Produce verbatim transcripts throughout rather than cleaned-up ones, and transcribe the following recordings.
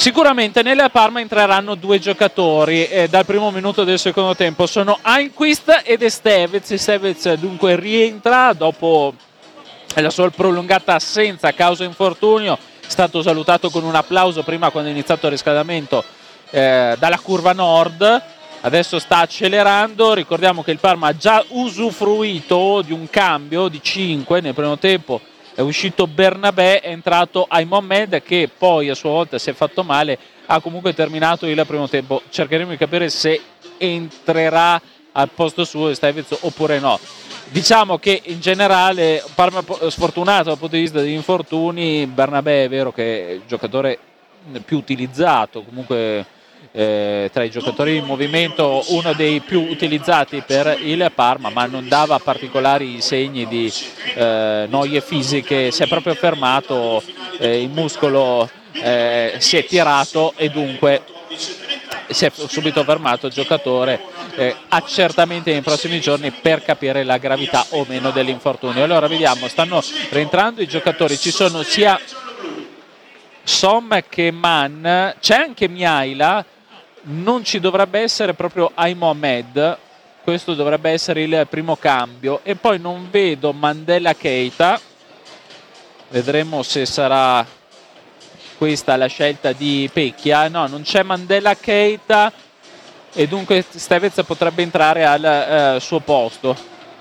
Sicuramente nella Parma entreranno due giocatori eh, dal primo minuto del secondo tempo, sono Almqvist ed Estevez. Estevez dunque rientra dopo la sua prolungata assenza a causa infortunio, è stato salutato con un applauso prima quando è iniziato il riscaldamento eh, dalla curva nord, adesso sta accelerando. Ricordiamo che il Parma ha già usufruito di un cambio di cinque nel primo tempo. È uscito Bernabé, è entrato Aymomed che poi a sua volta si è fatto male, ha comunque terminato il primo tempo. Cercheremo di capire se entrerà al posto suo Estevez oppure no. Diciamo che in generale Parma sfortunato dal punto di vista degli infortuni. Bernabé è vero che è il giocatore più utilizzato, comunque Eh, tra i giocatori in movimento uno dei più utilizzati per il Parma, ma non dava particolari segni di eh, noie fisiche, si è proprio fermato, eh, il muscolo eh, si è tirato e dunque si è subito fermato il giocatore. Eh, accertamenti nei prossimi giorni per capire la gravità o meno dell'infortunio. Allora vediamo, stanno rientrando i giocatori, ci sono sia Som che Man, c'è anche Mihaila. Non ci dovrebbe essere proprio Aymomed, questo dovrebbe essere il primo cambio, e poi non vedo Mandela Keita, vedremo se sarà questa la scelta di Pecchia. No, non c'è Mandela Keita e dunque Estevez potrebbe entrare al eh, suo posto,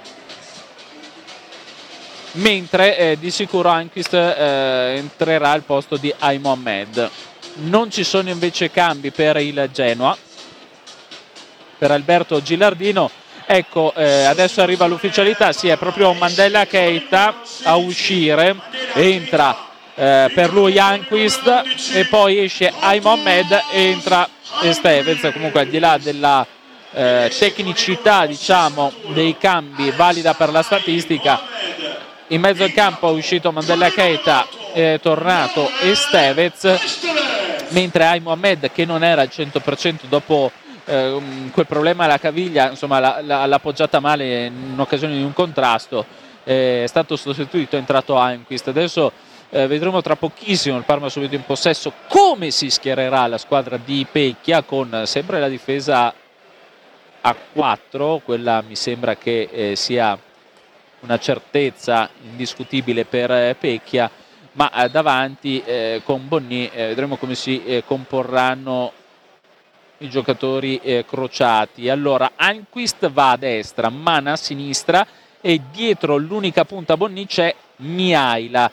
mentre eh, di sicuro Almqvist eh, entrerà al posto di Aymomed. Non ci sono invece cambi per il Genoa, per Alberto Gilardino. Ecco, eh, adesso arriva l'ufficialità, sì, è proprio Mandela Keita a uscire, entra eh, per lui Almqvist e poi esce Aymomed e entra Estevez. Comunque al di là della eh, tecnicità, diciamo, dei cambi valida per la statistica, in mezzo al campo è uscito Mandela Keita, è tornato Estevez, mentre Aymomed, che non era al cento per cento dopo eh, quel problema alla caviglia, insomma l'ha, l'ha appoggiata male in occasione di un contrasto, eh, è stato sostituito, è entrato Almqvist. Adesso eh, vedremo tra pochissimo il Parma subito in possesso come si schiererà la squadra di Pecchia, con sempre la difesa a quattro, quella mi sembra che eh, sia una certezza indiscutibile per eh, Pecchia, ma eh, davanti eh, con Bonny eh, vedremo come si eh, comporranno i giocatori eh, crociati. Allora Almqvist va a destra, Man a sinistra e dietro l'unica punta Bonny c'è Mihaila.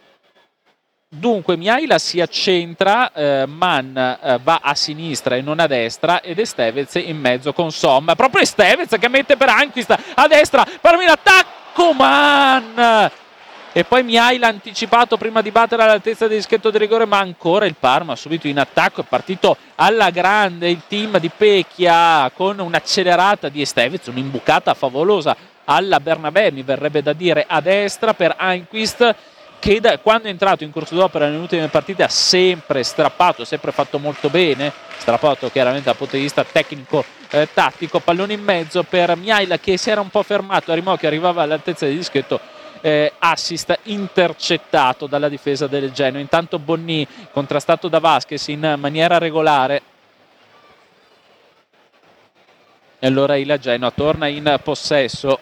Dunque Mihaila si accentra, eh, Man eh, va a sinistra e non a destra ed Estevez in mezzo con Som. Proprio Estevez che mette per Almqvist a destra, per l'attacco Man! E poi Mihaila anticipato prima di battere all'altezza del dischetto di rigore, ma ancora il Parma subito in attacco, è partito alla grande il team di Pecchia con un'accelerata di Estevez, un'imbucata favolosa alla Bernabé, mi verrebbe da dire, a destra per Almqvist, che da, quando è entrato in corso d'opera nelle ultime partite ha sempre strappato, sempre fatto molto bene, strappato chiaramente dal punto di vista tecnico eh, tattico. Pallone in mezzo per Mihaila che si era un po' fermato a rimorchio, arrivava all'altezza del dischetto, eh, assist intercettato dalla difesa del Genoa. Intanto Bonny contrastato da Vasquez in maniera regolare, e allora il Genoa torna in possesso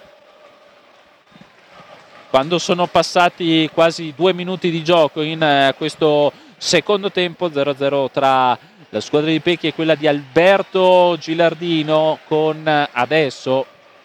quando sono passati quasi due minuti di gioco in eh, questo secondo tempo. Zero a zero tra la squadra di Pecchia e quella di Alberto Gilardino, con eh, adesso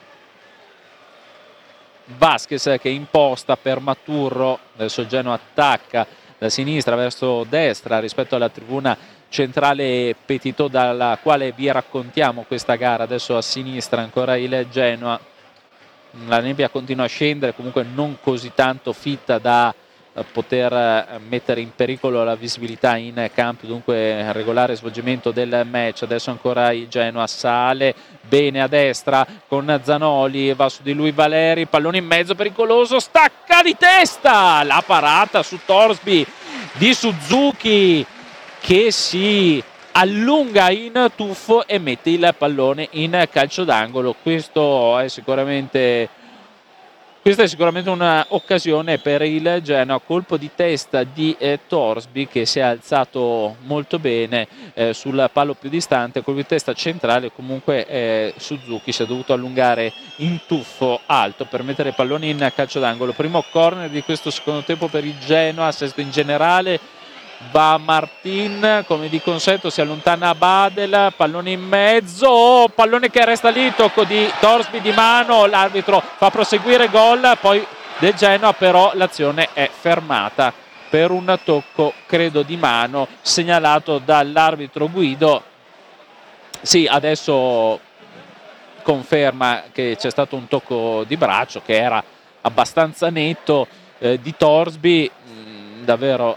Vasquez che imposta per Maturro. Adesso il Genoa attacca da sinistra verso destra rispetto alla tribuna centrale Petitò, dalla quale vi raccontiamo questa gara. Adesso a sinistra ancora il Genoa, la nebbia continua a scendere, comunque non così tanto fitta da poter mettere in pericolo la visibilità in campo, dunque regolare svolgimento del match. Adesso ancora il Genoa sale bene a destra con Zanoli, va su di lui Valeri, pallone in mezzo pericoloso, stacca di testa, la parata su Torsby di Suzuki che si allunga in tuffo e mette il pallone in calcio d'angolo. Questo è sicuramente Questa è sicuramente un'occasione per il Genoa, colpo di testa di eh, Torsby che si è alzato molto bene eh, sul palo più distante, colpo di testa centrale, comunque eh, Suzuki si è dovuto allungare in tuffo alto per mettere il pallone in calcio d'angolo. Primo corner di questo secondo tempo per il Genoa, sesto in generale. Va Martin, come di consueto si allontana Badel, pallone in mezzo, pallone che resta lì, tocco di Torsby di mano, l'arbitro fa proseguire, gol poi del Genoa, però l'azione è fermata per un tocco credo di mano segnalato dall'arbitro Guido. Sì, adesso conferma che c'è stato un tocco di braccio che era abbastanza netto eh, di Torsby, mh, davvero.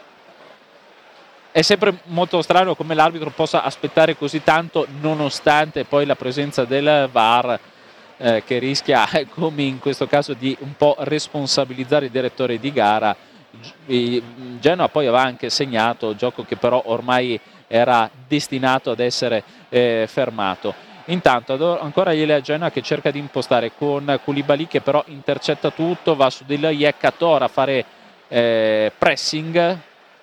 È sempre molto strano come l'arbitro possa aspettare così tanto nonostante poi la presenza del V A R eh, che rischia, come in questo caso, di un po' responsabilizzare il direttore di gara. Genoa poi aveva anche segnato, gioco che però ormai era destinato ad essere eh, fermato. Intanto ancora il Genoa che cerca di impostare con Koulibaly che però intercetta tutto, va su del Yekator a fare eh, pressing.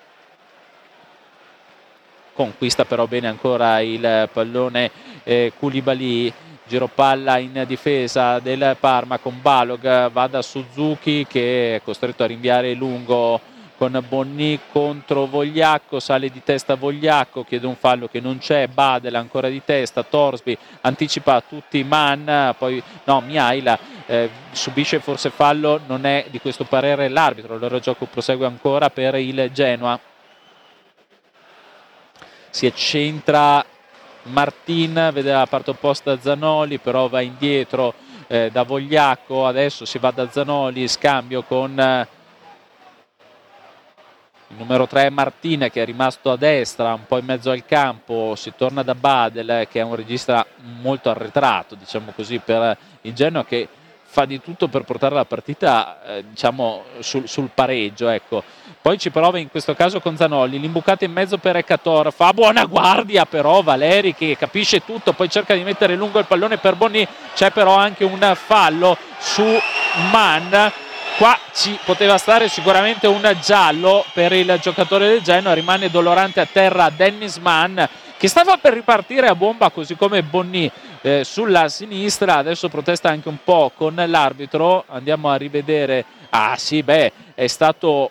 Conquista però bene ancora il pallone eh, Koulibaly, giro palla in difesa del Parma con Balog, va da Suzuki che è costretto a rinviare lungo con Bonni contro Vogliacco, sale di testa Vogliacco, chiede un fallo che non c'è, Badel ancora di testa, Torsby anticipa tutti Man, poi no, Mihaila eh, subisce forse fallo, non è di questo parere l'arbitro, allora il gioco prosegue ancora per il Genoa. Si accentra Martin, vede la parte opposta Zanoli, però va indietro eh, da Vogliacco, adesso si va da Zanoli, scambio con eh, il numero tre Martin che è rimasto a destra, un po' in mezzo al campo, si torna da Badel che è un regista molto arretrato, diciamo così, per il Genoa che fa di tutto per portare la partita eh, diciamo sul, sul pareggio, ecco. Poi ci prova in questo caso con Zanolli, l'imbucata in mezzo per Yekator, fa buona guardia però Valeri che capisce tutto, poi cerca di mettere lungo il pallone per Bonni, c'è però anche un fallo su Man, qua ci poteva stare sicuramente un giallo per il giocatore del Genoa, rimane dolorante a terra Dennis Man che stava per ripartire a bomba così come Bonni eh, sulla sinistra, adesso protesta anche un po' con l'arbitro, andiamo a rivedere, ah sì beh è stato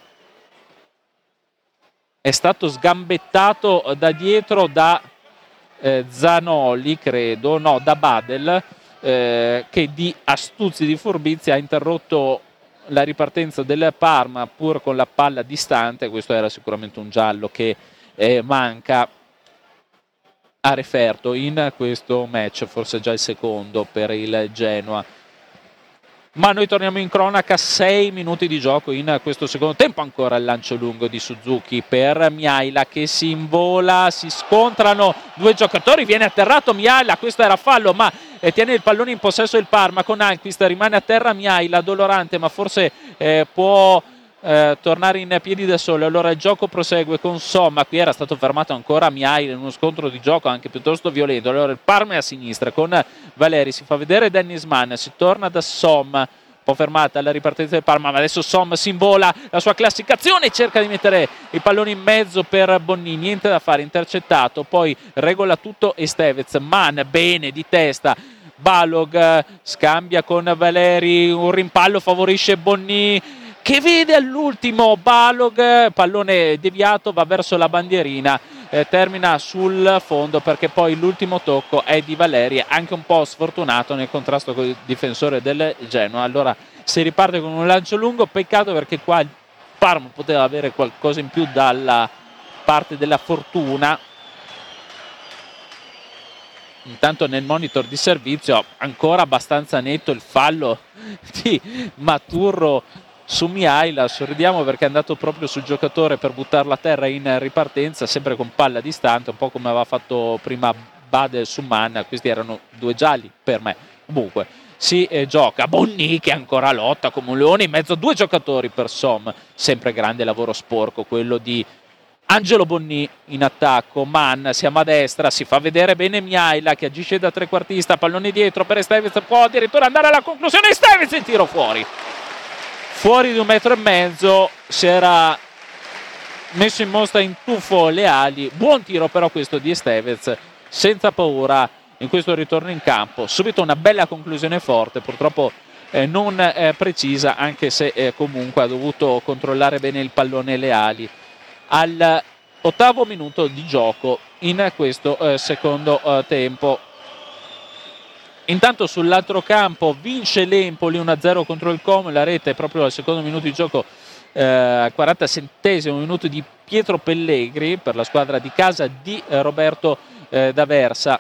è stato sgambettato da dietro da eh, Zanoli credo, no da Badel eh, che di astuzia, di furbizia ha interrotto la ripartenza del Parma pur con la palla distante. Questo era sicuramente un giallo che eh, manca a referto in questo match, forse già il secondo per il Genoa. Ma noi torniamo in cronaca, sei minuti di gioco in questo secondo tempo, ancora il lancio lungo di Suzuki per Mihaila che si invola, si scontrano due giocatori, viene atterrato Mihaila, questo era fallo ma eh, tiene il pallone in possesso il Parma con Alquist, rimane a terra Mihaila, dolorante ma forse eh, può eh, tornare in piedi da solo, allora il gioco prosegue con Somma, qui era stato fermato ancora Mihaila in uno scontro di gioco anche piuttosto violento, allora il Parma è a sinistra con Valeri, si fa vedere Dennis Mann, si torna da Somma, un po' fermata la ripartenza del Parma, ma adesso Somma si invola la sua classificazione, cerca di mettere il pallone in mezzo per Bonni, niente da fare, intercettato, poi regola tutto Estevez, Mann bene di testa, Balog scambia con Valeri, un rimpallo favorisce Bonni che vede all'ultimo Balog, pallone deviato, va verso la bandierina, eh, termina sul fondo perché poi l'ultimo tocco è di Valeri, anche un po' sfortunato nel contrasto con il difensore del Genoa. Allora si riparte con un lancio lungo, peccato perché qua il Parma poteva avere qualcosa in più dalla parte della fortuna. Intanto nel monitor di servizio ancora abbastanza netto il fallo di Maturro su Mihaila, sorridiamo perché è andato proprio sul giocatore per buttarla a terra in ripartenza, sempre con palla distante, un po' come aveva fatto prima Bade su Man. Questi erano due gialli per me. Comunque si eh, gioca Bonni che ancora lotta come un leone in mezzo a due giocatori per Som, sempre grande lavoro sporco quello di Angelo Bonni in attacco, Mann, siamo a destra, si fa vedere bene Mihaila che agisce da trequartista, pallone dietro per Estevez, può addirittura andare alla conclusione, Estevez, il tiro fuori. Fuori di un metro e mezzo, si era messo in mostra in tuffo le ali, buon tiro però questo di Estevez, senza paura in questo ritorno in campo, subito una bella conclusione forte, purtroppo eh, non eh, precisa, anche se eh, comunque ha dovuto controllare bene il pallone e le ali. Al ottavo minuto di gioco in questo eh, secondo eh, tempo. Intanto sull'altro campo vince l'Empoli uno a zero contro il Como, la rete proprio al secondo minuto di gioco, eh, al quarantasettesimo minuto di Pietro Pellegri per la squadra di casa di eh, Roberto eh, D'Aversa.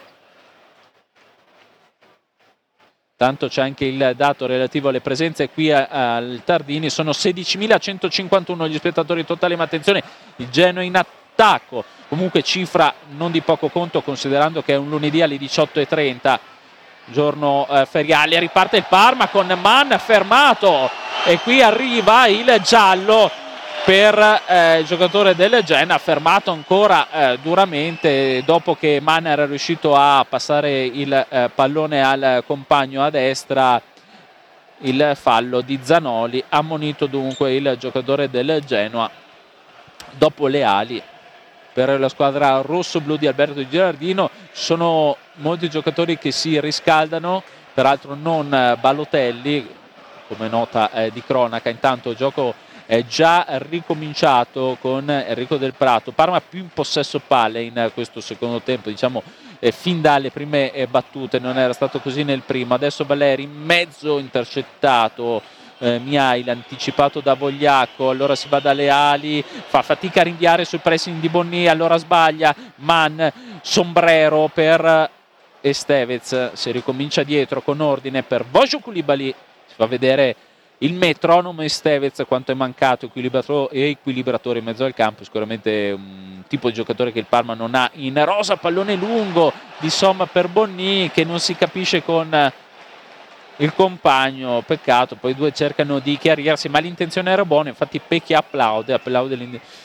Tanto c'è anche il dato relativo alle presenze qui al Tardini, sono sedicimilacentocinquantuno gli spettatori totali, ma attenzione, il Genoa in attacco, comunque cifra non di poco conto considerando che è un lunedì alle diciotto e trenta, giorno eh, feriale. Riparte il Parma con Mann fermato e qui arriva il giallo per eh, il giocatore del Genoa, fermato ancora eh, duramente dopo che Mann era riuscito a passare il eh, pallone al compagno a destra. Il fallo di Zanoli, ammonito dunque il giocatore del Genoa dopo le ali. Per la squadra rosso-blu di Alberto Girardino sono molti giocatori che si riscaldano, peraltro non Balotelli, come nota eh, di cronaca. Intanto il gioco è già ricominciato con Enrico Del Prato, Parma più in possesso palle in questo secondo tempo, diciamo eh, fin dalle prime eh, battute, non era stato così nel primo. Adesso Valeri in mezzo, intercettato eh, Mihaila, anticipato da Vogliacco, allora si va dalle ali, fa fatica a rinviare sul pressing di Bonni, allora sbaglia Mann, sombrero per Estevez, si ricomincia dietro con ordine per Vojo Koulibaly, si fa vedere il metronomo Estevez, quanto è mancato equilibratore e equilibratore in mezzo al campo, sicuramente un tipo di giocatore che il Parma non ha in rosa. Pallone lungo di Somma per Bonni che non si capisce con il compagno, peccato, poi i due cercano di chiarirsi, ma l'intenzione era buona, infatti Pecchi applaude, applaude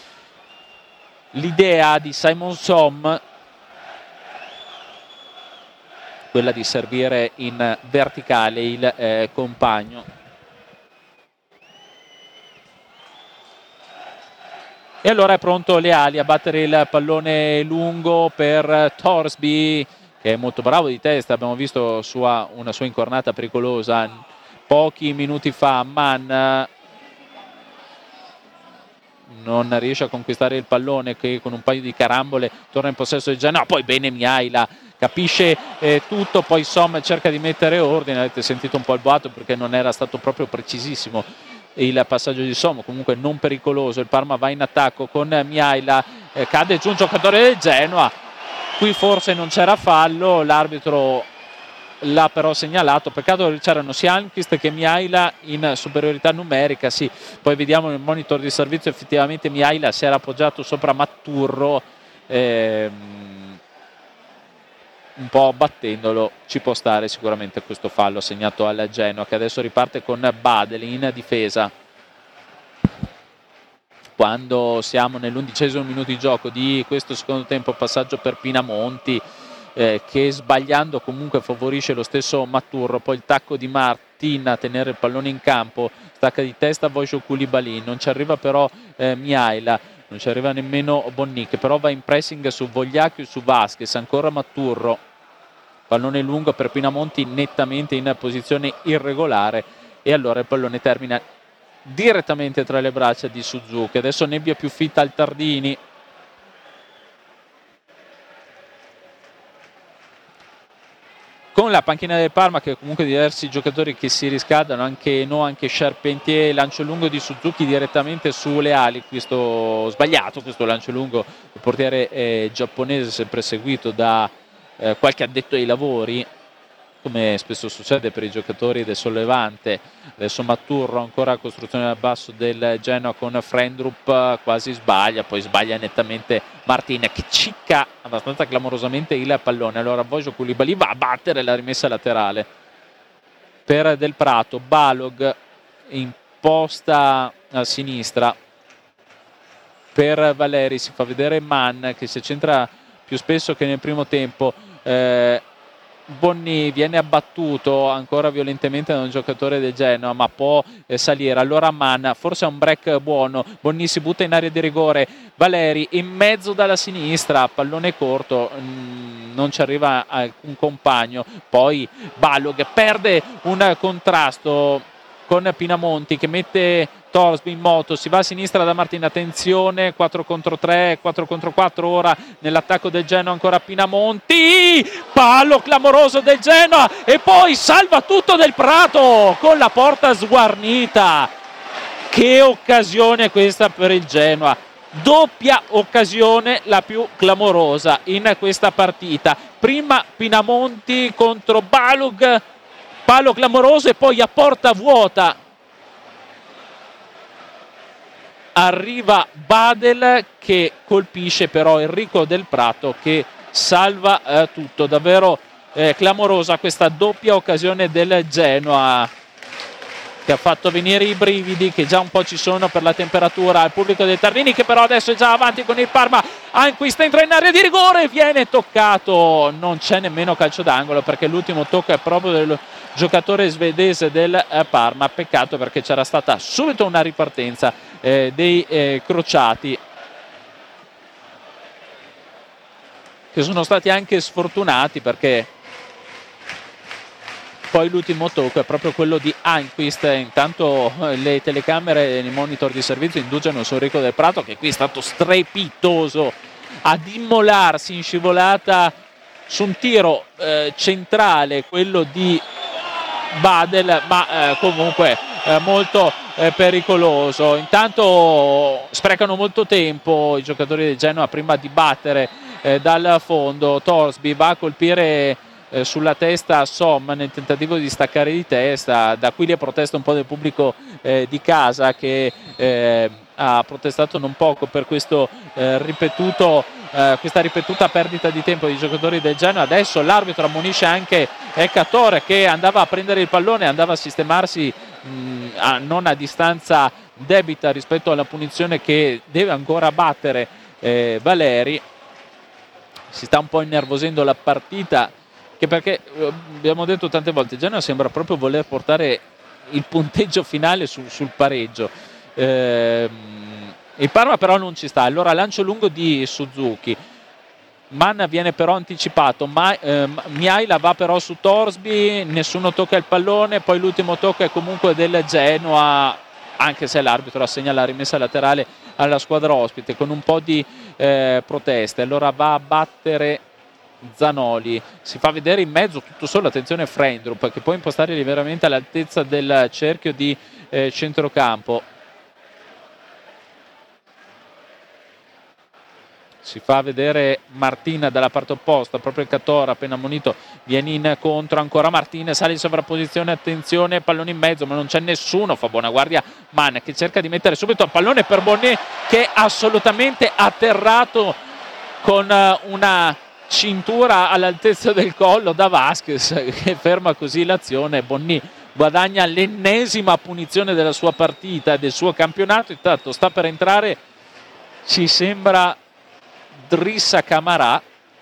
l'idea di Simon Som, quella di servire in verticale il eh, compagno. E allora è pronto le ali a battere il pallone lungo per Thorsby, che è molto bravo di testa, abbiamo visto sua, una sua incornata pericolosa pochi minuti fa. Mann non riesce a conquistare il pallone, che con un paio di carambole torna in possesso del Genoa, poi bene Mihaila, capisce eh, tutto, poi Som cerca di mettere ordine, avete sentito un po' il boato perché non era stato proprio precisissimo il passaggio di Som, comunque non pericoloso. Il Parma va in attacco con Mihaila, eh, cade giù un giocatore del Genoa, qui forse non c'era fallo, l'arbitro l'ha però segnalato, peccato che c'erano sia Almqvist che Mihaila in superiorità numerica. Sì, poi vediamo nel monitor di servizio, effettivamente Mihaila si era appoggiato sopra Matturro, ehm, un po' battendolo, ci può stare sicuramente questo fallo assegnato al Genoa, che adesso riparte con Badeli in difesa. Quando siamo nell'undicesimo minuto di gioco di questo secondo tempo, passaggio per Pinamonti, eh, che sbagliando comunque favorisce lo stesso Matturro, poi il tacco di Martin a tenere il pallone in campo, stacca di testa Vojo Koulibaly, non ci arriva però eh, Mihaila, non ci arriva nemmeno Bonni, che però va in pressing su Vogliacchio e su Vasquez, ancora Matturro, pallone lungo per Pinamonti nettamente in posizione irregolare, e allora il pallone termina direttamente tra le braccia di Suzuki. Adesso nebbia più fitta al Tardini, con la panchina del Parma che comunque diversi giocatori che si riscaldano, anche no, anche Charpentier, lancio lungo di Suzuki direttamente sulle ali, questo sbagliato, questo lancio lungo, il portiere eh, giapponese, sempre seguito da eh, qualche addetto ai lavori, come spesso succede per i giocatori del Sollevante. Adesso Matturro, ancora a costruzione dal basso del Genoa con Frendrup, quasi sbaglia, poi sbaglia nettamente Martin, che cicca abbastanza clamorosamente il pallone. Allora Vojo Koulibaly va a battere la rimessa laterale per Del Prato, Balog imposta a sinistra, per Valeri, si fa vedere Mann che si centra più spesso che nel primo tempo. eh, Bonni viene abbattuto ancora violentemente da un giocatore del Genoa, ma può eh, salire. Allora Mann, forse è un break buono. Bonni si butta in area di rigore. Valeri in mezzo dalla sinistra, pallone corto, mh, non ci arriva alcun compagno. Poi Balog perde un contrasto con Pinamonti che mette Torsby in moto, si va a sinistra da Martin, attenzione, quattro contro tre, quattro contro quattro ora nell'attacco del Genoa, ancora Pinamonti, palo clamoroso del Genoa e poi salva tutto del Prato con la porta sguarnita. Che occasione questa per il Genoa, doppia occasione, la più clamorosa in questa partita. Prima Pinamonti contro Balog, palo clamoroso, e poi a porta vuota arriva Badel che colpisce però Enrico Del Prato che salva eh, tutto. Davvero eh, clamorosa questa doppia occasione del Genoa che ha fatto venire i brividi che già un po' ci sono per la temperatura al pubblico del Tardini, che però adesso è già avanti con il Parma. Anquist entra in area di rigore, viene toccato, non c'è nemmeno calcio d'angolo perché l'ultimo tocco è proprio del giocatore svedese del Parma. Peccato perché c'era stata subito una ripartenza eh, dei eh, crociati, che sono stati anche sfortunati perché poi l'ultimo tocco è proprio quello di Anquist. Intanto le telecamere e i monitor di servizio indugiano su Enrico Del Prato che qui è stato strepitoso ad immolarsi in scivolata su un tiro eh, centrale, quello di Badel, ma eh, comunque eh, molto eh, pericoloso. Intanto sprecano molto tempo i giocatori del Genoa prima di battere eh, dal fondo. Torsby va a colpire eh, sulla testa Som nel tentativo di staccare di testa. Da qui le proteste un po' del pubblico eh, di casa che eh, ha protestato non poco per questo eh, ripetuto eh, questa ripetuta perdita di tempo dei giocatori del Genoa. Adesso l'arbitro ammonisce anche Ecatore che andava a prendere il pallone, andava a sistemarsi mh, a, non a distanza debita rispetto alla punizione che deve ancora battere eh, Valeri. Si sta un po' innervosendo la partita, che perché abbiamo detto tante volte il Genoa sembra proprio voler portare il punteggio finale su, sul pareggio. Eh, il Parma però non ci sta, allora lancio lungo di Suzuki. Mann viene però anticipato, Ma, eh, Miaila va però su Torsby, nessuno tocca il pallone, poi l'ultimo tocco è comunque del Genoa, anche se l'arbitro assegna la rimessa laterale alla squadra ospite con un po' di eh, proteste. Allora va a battere Zanoli, si fa vedere in mezzo tutto solo, attenzione Freindrup che può impostare veramente all'altezza del cerchio di eh, centrocampo. Si fa vedere Martin dalla parte opposta, proprio il Catora appena ammonito viene incontro, ancora Martin, sale in sovrapposizione, attenzione, pallone in mezzo ma non c'è nessuno, fa buona guardia Mann che cerca di mettere subito il pallone per Bonnet che è assolutamente atterrato con una cintura all'altezza del collo da Vasquez che ferma così l'azione. Bonnet guadagna l'ennesima punizione della sua partita e del suo campionato. Intanto sta per entrare, ci sembra, Drissa Camarà.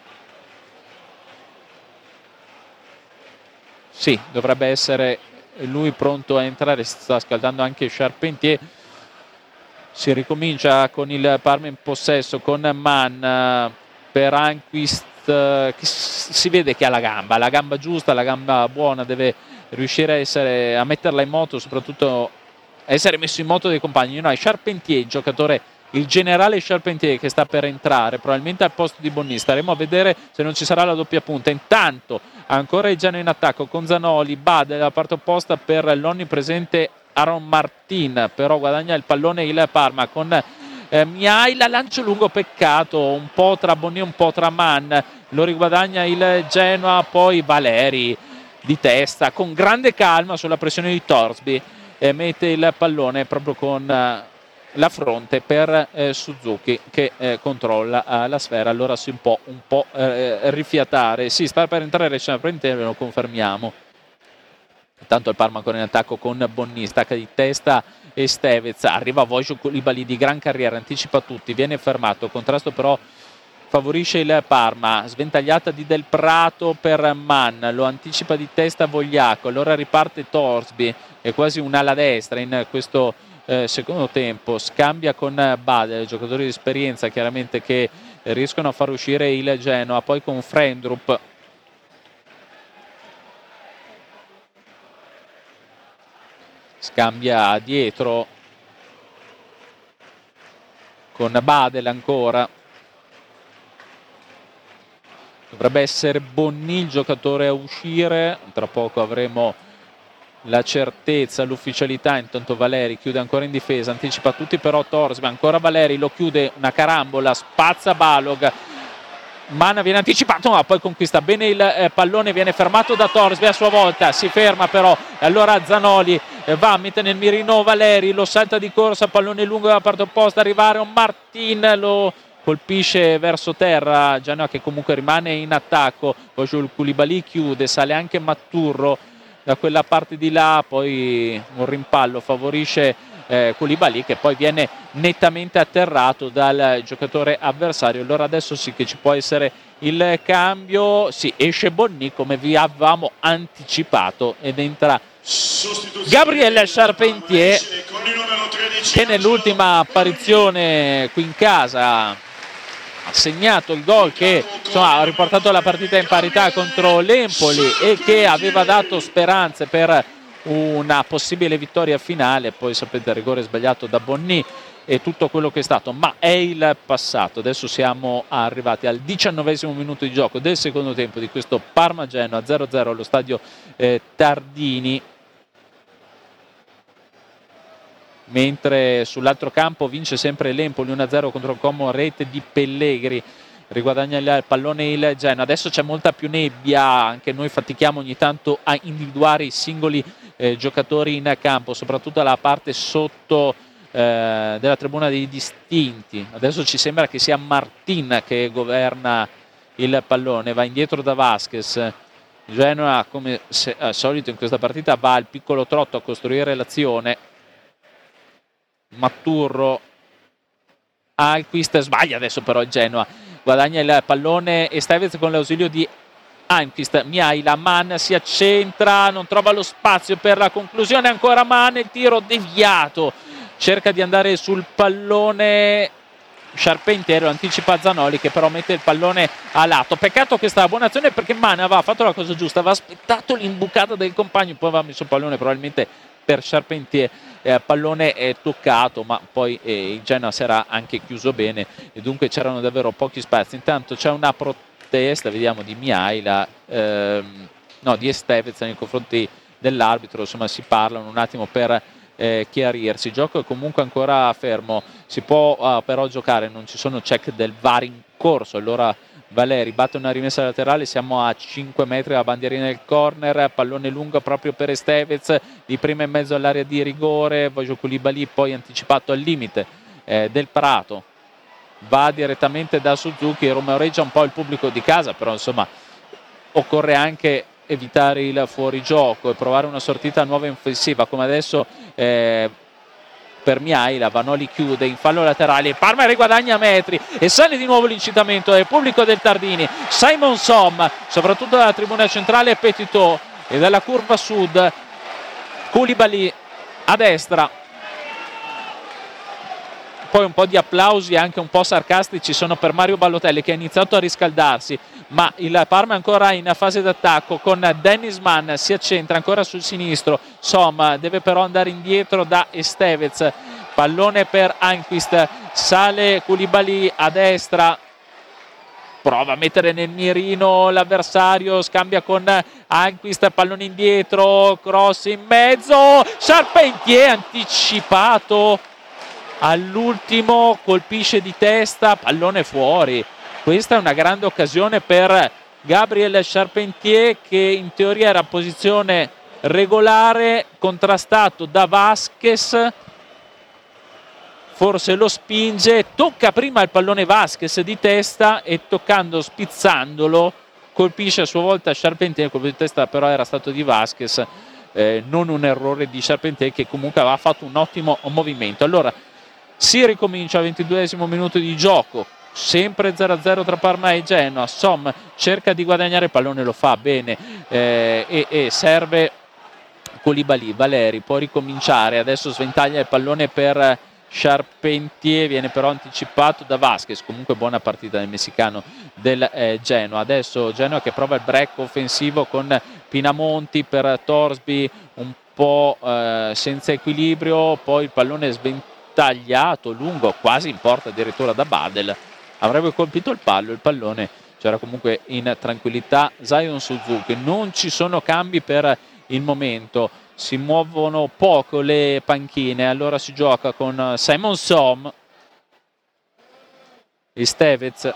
Sì, dovrebbe essere lui pronto a entrare, si sta scaldando anche Charpentier. Si ricomincia con il Parma in possesso con Mann per Anquist che si vede che ha la gamba, la gamba giusta, la gamba buona, deve riuscire a, essere, a metterla in moto, soprattutto a essere messo in moto dai compagni. No, è Charpentier, il giocatore, il generale Charpentier che sta per entrare, probabilmente al posto di Bonny. Staremo a vedere se non ci sarà la doppia punta. Intanto ancora il Genoa in attacco con Zanoli, Bade dalla parte opposta per l'onnipresente Aaron Martin, però guadagna il pallone il Parma con Eh, Miaila, lancio lungo, peccato, un po' tra Bonny, un po' tra Mann, lo riguadagna il Genoa. Poi Valeri di testa con grande calma sulla pressione di Torsby e mette il pallone proprio con eh, la fronte per eh, Suzuki che eh, controlla eh, la sfera. Allora si può un po' eh, rifiatare, si sta per entrare Charpentier, lo confermiamo. Intanto il Parma ancora in attacco con Bonny, stacca di testa Estevez. Arriva Wojciech Coulibaly di gran carriera, anticipa tutti, viene fermato, contrasto però favorisce il Parma, sventagliata di Del Prato per Mann, lo anticipa di testa Vogliacco, allora riparte Torsby, è quasi un'ala destra in questo eh, secondo tempo, scambia con Badel, giocatori di esperienza chiaramente che riescono a far uscire il Genoa, poi con Frendrup. Scambia dietro con Badel ancora. Dovrebbe essere Bonni il giocatore a uscire, tra poco avremo la certezza, l'ufficialità. Intanto Valeri chiude ancora in difesa, anticipa tutti però Torsby, ancora Valeri, lo chiude, una carambola, spazza Balog, Mann viene anticipato ma poi conquista bene il eh, pallone, viene fermato da Torsby a sua volta, si ferma però, allora Zanoli eh, va, mette nel mirino Valeri, lo salta di corsa, pallone lungo dalla parte opposta, arrivare un Martin, lo colpisce verso terra, Genoa che comunque rimane in attacco, poi sul Coulibaly chiude, sale anche Matturro da quella parte di là, poi un rimpallo favorisce eh, Coulibaly che poi viene nettamente atterrato dal giocatore avversario. Allora adesso sì che ci può essere il cambio, sì, esce Bonni come vi avevamo anticipato ed entra Gabriel Charpentier che nell'ultima apparizione qui in casa ha segnato il gol che insomma, ha riportato la partita in parità contro l'Empoli e che aveva dato speranze per una possibile vittoria finale. Poi sapete il rigore sbagliato da Bonni e tutto quello che è stato, ma è il passato. Adesso siamo arrivati al diciannovesimo minuto di gioco del secondo tempo di questo Parma-Genoa zero a zero allo stadio eh, Tardini, mentre sull'altro campo vince sempre l'Empoli uno a zero contro il Como, rete di Pellegri, riguadagna il pallone il Genoa. Adesso c'è molta più nebbia, anche noi fatichiamo ogni tanto a individuare i singoli eh, giocatori in campo, soprattutto alla parte sotto eh, della tribuna dei distinti. Adesso ci sembra che sia Martin che governa il pallone, va indietro da Vasquez. Genoa come se, al solito in questa partita va al piccolo trotto a costruire l'azione. Matturro, Alquist sbaglia adesso però il Genoa, guadagna il pallone Estevez con l'ausilio di Alquist, Miaila, Mann si accentra, non trova lo spazio per la conclusione, ancora Mann, il tiro deviato, cerca di andare sul pallone Charpentier, anticipa Zanoli che però mette il pallone a lato. Peccato questa buona azione perché Mann aveva fatto la cosa giusta, aveva aspettato l'imbucata del compagno, poi aveva messo il pallone probabilmente per Charpentier. Eh, pallone è toccato ma poi eh, il Genoa si era anche chiuso bene e dunque c'erano davvero pochi spazi. Intanto c'è una protesta, vediamo, di Miaila ehm, no di Estevez nei confronti dell'arbitro, insomma si parlano un attimo per eh, chiarirsi. Il gioco è comunque ancora fermo, si può uh, però giocare, non ci sono check del V A R in corso. Allora Valeri batte una rimessa laterale, siamo a cinque metri dalla bandierina del corner, pallone lungo proprio per Estevez, di prima in mezzo all'area di rigore, Wojciech Coulibaly poi anticipato al limite eh, del Prato, va direttamente da Suzuki, rumoreggia un po' il pubblico di casa, però insomma occorre anche evitare il fuorigioco e provare una sortita nuova in offensiva come adesso eh, per Miaila. Vanoli chiude in fallo laterale, Parma riguadagna metri e sale di nuovo l'incitamento del pubblico del Tardini. Simon Som, soprattutto dalla tribuna centrale, Petitot, e dalla curva sud Coulibaly a destra. Poi un po' di applausi anche un po' sarcastici sono per Mario Balotelli che ha iniziato a riscaldarsi, ma il Parma è ancora in fase d'attacco con Dennis Mann, si accentra ancora sul sinistro, Som deve però andare indietro da Estevez, pallone per Alquist, sale Coulibaly a destra, prova a mettere nel mirino l'avversario, scambia con Alquist, pallone indietro, cross in mezzo, Charpentier anticipato all'ultimo, colpisce di testa, pallone fuori. Questa è una grande occasione per Gabriel Charpentier che in teoria era a posizione regolare, contrastato da Vasquez, forse lo spinge, tocca prima il pallone Vasquez di testa e toccando, spizzandolo, colpisce a sua volta Charpentier, il colpo di testa però era stato di Vasquez eh, non un errore di Charpentier, che comunque aveva fatto un ottimo movimento. Allora si ricomincia al ventiduesimo minuto di gioco, sempre zero a zero tra Parma e Genoa. Som cerca di guadagnare il pallone, lo fa bene, eh, e, e serve Koulibaly. Valeri può ricominciare, adesso sventaglia il pallone per Charpentier, viene però anticipato da Vasquez. Comunque buona partita del messicano del eh, Genoa. Adesso Genoa che prova il break offensivo con Pinamonti per Torsby, un po' eh, senza equilibrio, poi il pallone sventagliato lungo, quasi in porta addirittura da Badel. Avrebbe colpito il palo, il pallone c'era comunque in tranquillità. Zion Suzuki. Non ci sono cambi per il momento, si muovono poco le panchine, allora si gioca con Simon Som e Stevez,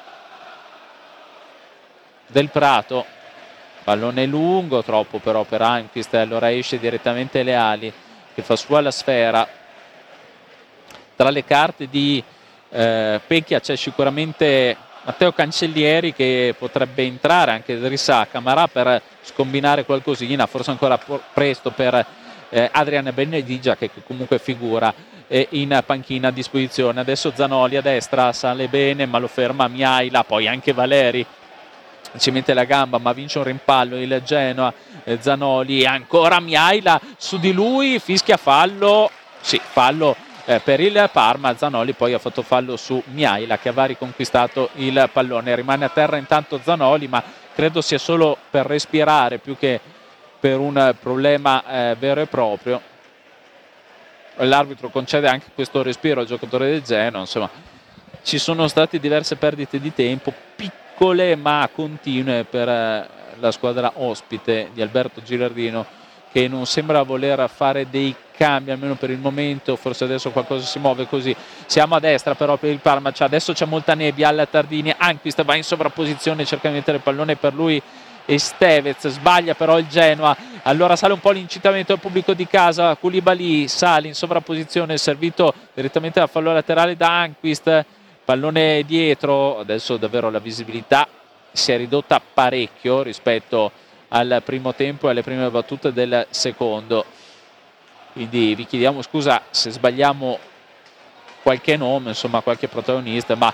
Del Prato, pallone lungo, troppo però per Almqvist, allora esce direttamente le ali, che fa sua la sfera. Tra le carte di eh, Pecchia c'è sicuramente Matteo Cancellieri, che potrebbe entrare, anche Rissa Camarà per scombinare qualcosina, forse ancora presto per eh, Adrian Benedigia, che comunque figura eh, in panchina a disposizione. Adesso Zanoli a destra, sale bene ma lo ferma Miaila, poi anche Valeri ci mette la gamba ma vince un rimpallo il Genoa. eh, Zanoli, ancora Miaila su di lui, fischia fallo, sì, fallo Eh, per il Parma. Zanoli poi ha fatto fallo su Miaila, che aveva riconquistato il pallone. Rimane a terra intanto Zanoli, ma credo sia solo per respirare più che per un problema eh, vero e proprio. L'arbitro concede anche questo respiro al giocatore del Genoa. Insomma, ci sono state diverse perdite di tempo, piccole ma continue, per eh, la squadra ospite di Alberto Gilardino, che non sembra voler fare dei cambi, almeno per il momento. Forse adesso qualcosa si muove così. Siamo a destra però per il Parma, cioè adesso c'è molta nebbia al Tardini. Anquist va in sovrapposizione, cerca di mettere il pallone per lui e Stevez, sbaglia però il Genoa. Allora sale un po' l'incitamento al pubblico di casa. Koulibaly sale in sovrapposizione, servito direttamente dal fallo laterale da Anquist, pallone dietro. Adesso davvero la visibilità si è ridotta parecchio rispetto al primo tempo e alle prime battute del secondo, quindi vi chiediamo scusa se sbagliamo qualche nome, insomma qualche protagonista, ma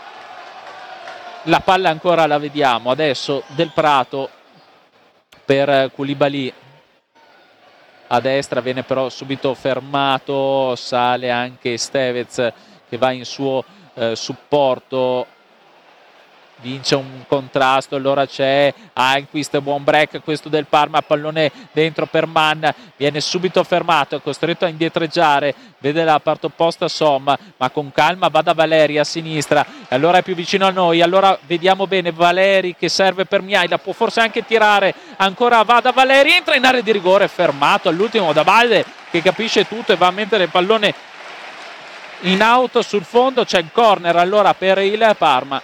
la palla ancora la vediamo. Adesso Del Prato per Koulibaly a destra, viene però subito fermato, sale anche Stevez che va in suo eh, supporto, vince un contrasto, allora c'è Almqvist, buon break questo del Parma, pallone dentro per Mann, viene subito fermato, è costretto a indietreggiare, vede la parte opposta Som, ma con calma va da Valeri a sinistra, allora è più vicino a noi, allora vediamo bene Valeri che serve per Miaila, può forse anche tirare, ancora va da Valeri, entra in area di rigore, fermato all'ultimo da Balde, che capisce tutto e va a mettere il pallone in auto sul fondo. C'è il corner allora per il Parma.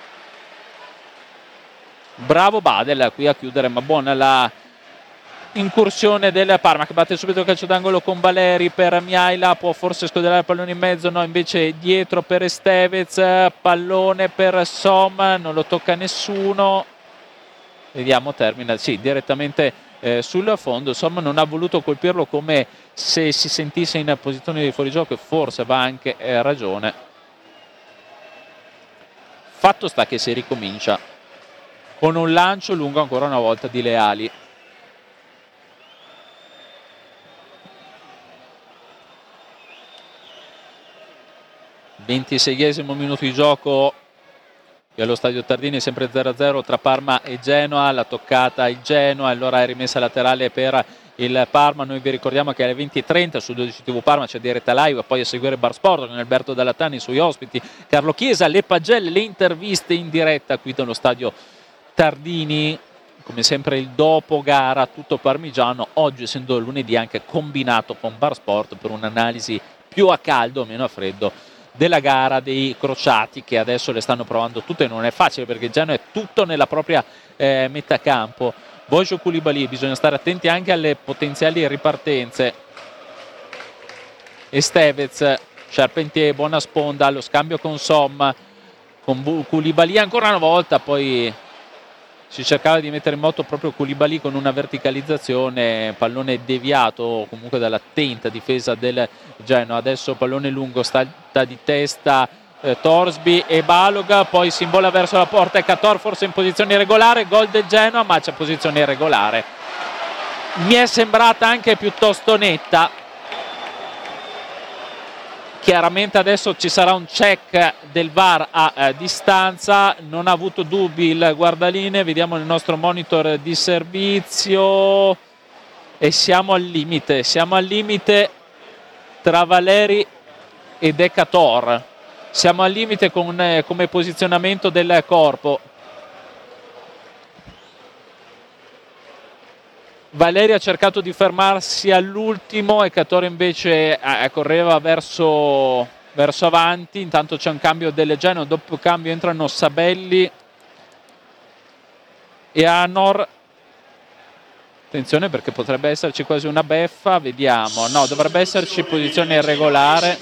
Bravo Badel qui a chiudere, ma buona la incursione del Parma, che batte subito il calcio d'angolo con Valeri per Miaila, può forse scodellare il pallone in mezzo, no, invece dietro per Stevez, pallone per Som, non lo tocca nessuno, vediamo, termina, sì, direttamente eh, sul fondo. Som non ha voluto colpirlo come se si sentisse in posizione di fuorigioco, e forse va anche eh, ragione. Fatto sta che si ricomincia con un lancio lungo ancora una volta di Leali. ventiseiesimo minuto di gioco qui allo stadio Tardini, sempre zero a zero tra Parma e Genoa. La toccata il Genoa, allora è rimessa laterale per il Parma. Noi vi ricordiamo che alle venti e trenta su dodici tivù Parma c'è diretta live, poi a seguire Bar Sport con Alberto Dallatani, i suoi ospiti Carlo Chiesa, le pagelle, le interviste in diretta qui dallo stadio Tardini, come sempre il dopo gara tutto parmigiano, oggi essendo lunedì anche combinato con Bar Sport per un'analisi più a caldo, meno a freddo, della gara dei crociati, che adesso le stanno provando tutte. Non è facile perché il Genoa è tutto nella propria eh, metà campo. Bojo Koulibaly, bisogna stare attenti anche alle potenziali ripartenze. E Stevez, Charpentier, buona sponda, lo scambio con Som, con Koulibaly ancora una volta, poi si cercava di mettere in moto proprio Koulibaly con una verticalizzazione, pallone deviato comunque dall'attenta difesa del Genoa. Adesso pallone lungo, sta di testa eh, Torsby e Baloga, poi si invola verso la porta e Cator forse in posizione irregolare, gol del Genoa, ma c'è posizione irregolare. Mi è sembrata anche piuttosto netta. Chiaramente adesso ci sarà un check del V A R a eh, distanza, non ha avuto dubbi il guardalinee, vediamo nel nostro monitor di servizio e siamo al limite, siamo al limite tra Valeri e Decator, siamo al limite con, eh, come posizionamento del corpo. Valeri ha cercato di fermarsi all'ultimo e Cator invece eh, correva verso, verso avanti. Intanto c'è un cambio del Genoa, doppio cambio, entrano Sabelli e Anor. Attenzione perché potrebbe esserci quasi una beffa, vediamo. No, dovrebbe esserci posizione irregolare.